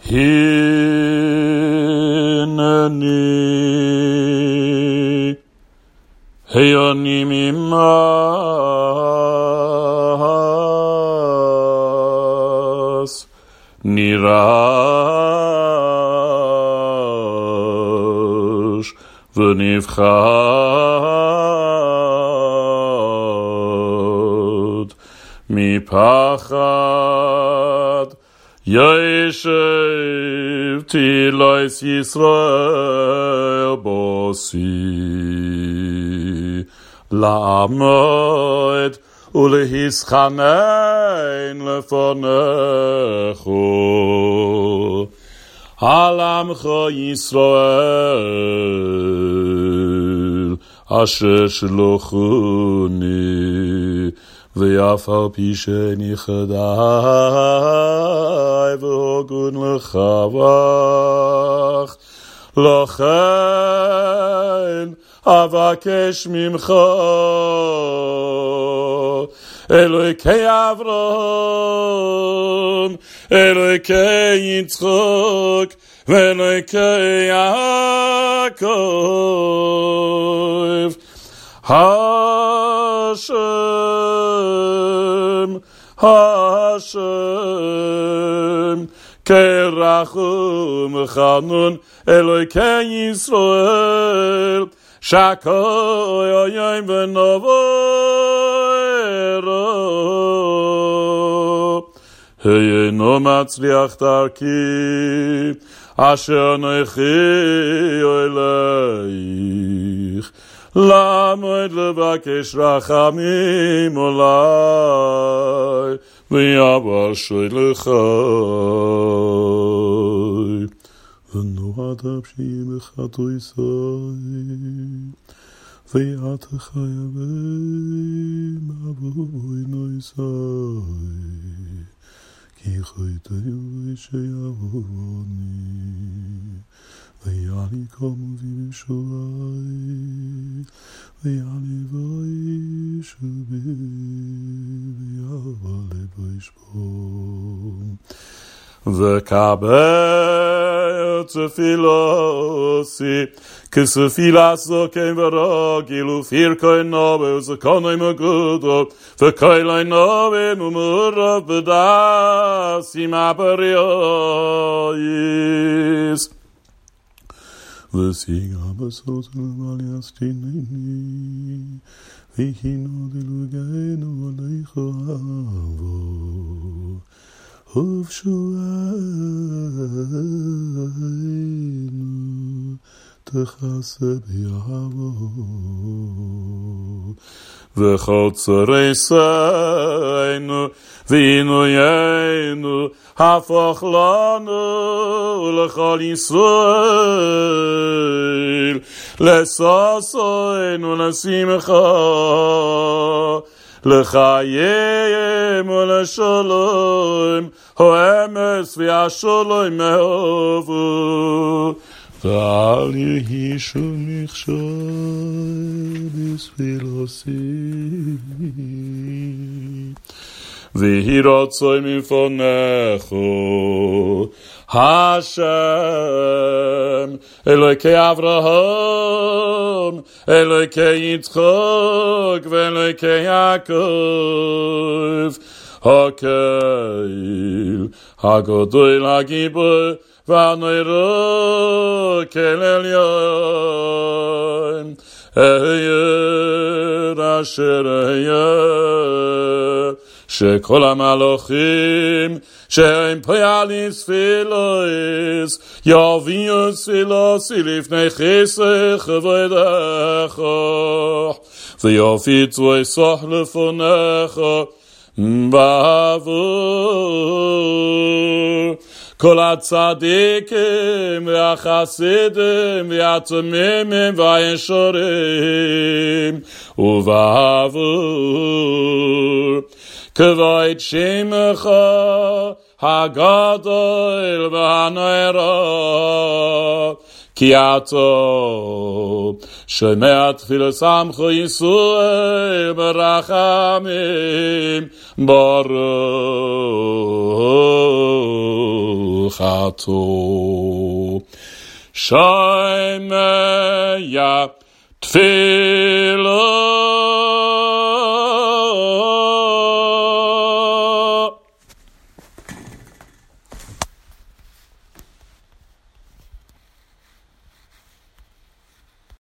הנני היוני ממס נירש ונפחד מפחד ישב תילויס ישראל בוסי לעמוד ולהסחנן לפניך על עמך ישראל אשר שלוחוני ואף על פי שנכדי והוגון לחבך לכן אבקש ממך אלוהיקי אברהם אלוהיקי יצחק ואלוהיקי יעקב השם כרחום חנון אלוהיקי ישראל שקוי היום ונבוא היינו מצליח דרכי אשר אנוכי אלייך לעמוד לבקש רחמים עלי ויבשי לך ונועד אפשי בחטאיי ואת חייבים אבוינו ישראל כי חטאי שיעבורני ויעלי קום וישועי ויעלי וישובי ויעלי וישבור וקבל תפילוסי כתפילת זקן ורגיל ופרקי נובה וזקני מגודו וקהלי נובה ומעורב בדסים הבריאיס וסיגה בסוד למעלי אסתינני והינו דלוגנו עליך אהבו ובשוענו תכסה ביעבו וכל צריסנו ועינוינו הפוך לנו לכל ישראל לששנו לשמחה לחיים ולשלום האמס והשלום מאהבו ואל יהי שום מכשול בתפילוסי ויהי רצוי מפניך השם אלוהיקי אברהם אלוהיקי יצחק ואלוהיקי יעקב הקהיל הגדול הגיבור והנורא כל עליון אהיה אשר אהיה שכל המלאכים שהם פועלים תפילוס יביאו תפילוסי לפני חסך כבודך ויפיצו יסח לפניך בעבור כל הצדיקים והחסידים והתמימים והישרים ובעבור כבוד שמך הגדול והנורא כי אתה שומע תפילת עמך ישראל ברחמים ברוך chato. Shaimeya tefillah